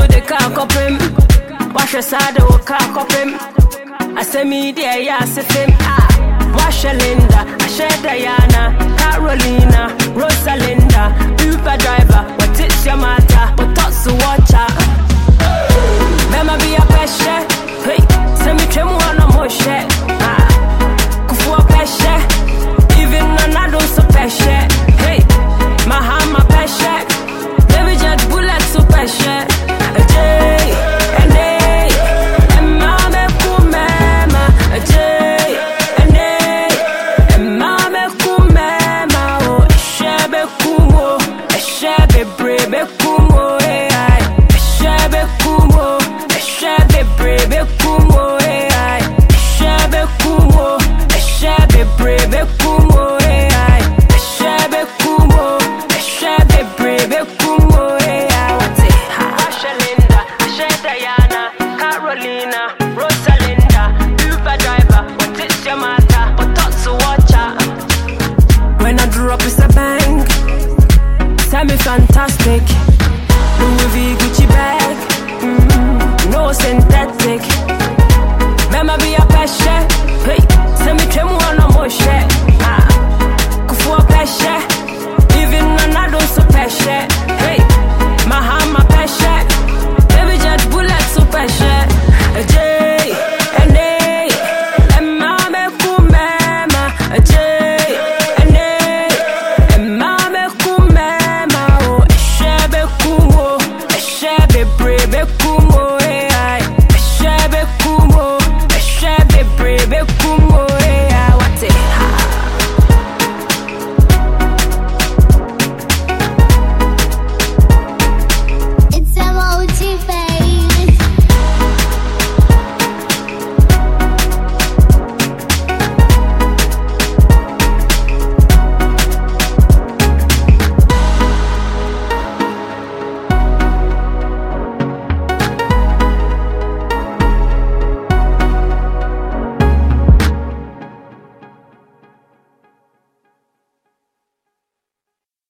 the car copim. Wash your side of car copim. I say me there, yeah, I say him. Wash your Linda, I share Diana, Carolina, Rosalinda, Uber driver. What it's your matter? What thoughts to watch out? Mama be a pressure. Hey, send me trim one on more shit. Kufu a pressure. Even when I don't so pressure. Hey, my hand, my pressure. Baby, just bullets to pressure. Jay, and they, and mama, kumema. Jay, and they, and mama, kumema. Oh, shebe kumo, shebe brebe kumo. Shebe kumo, shebe brebe kumo. Shebe kumo, shebe brebe kumo. Shebe kumo, shebe brebe kumo. Ashalinda, Diana, Carolina, Rosalinda, Uber driver. What is your matter? What thoughts to watch out? When I drew up it's a bang. Send me fantastic. Louis V Gucci bag. No synthetic. Mama be a pressure. Hey, send me trim one on more shit. Kufu a pressure. Even when I don't so pressure. Hey, my hand, my pressure. Baby, just bullets to pressure. Jay, and they, and mama kumema. Jay, and they, and mama kumema. Oh, shebe kumo, shebe brebe kumo.